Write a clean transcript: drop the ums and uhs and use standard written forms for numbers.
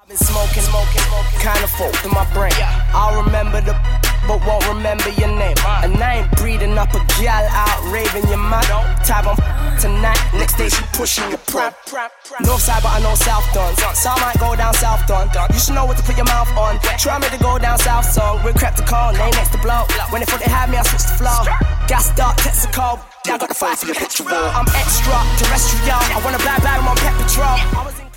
Been smoking, kinda fucked in my brain. I'll remember the but won't remember your name. And I ain't breeding up a gal out raving your man. Type on tonight, next day she pushing your prom. North side but I know South Dons, so I might go down South Don. You should know what to put your mouth on. Try me to go down South song. We're crept to call, name next to blow. When they thought they had me, I switched the flow. Gas dark, Texaco. I got the fire for your picture. I'm extra terrestrial. I wanna bad, I'm on pet patrol.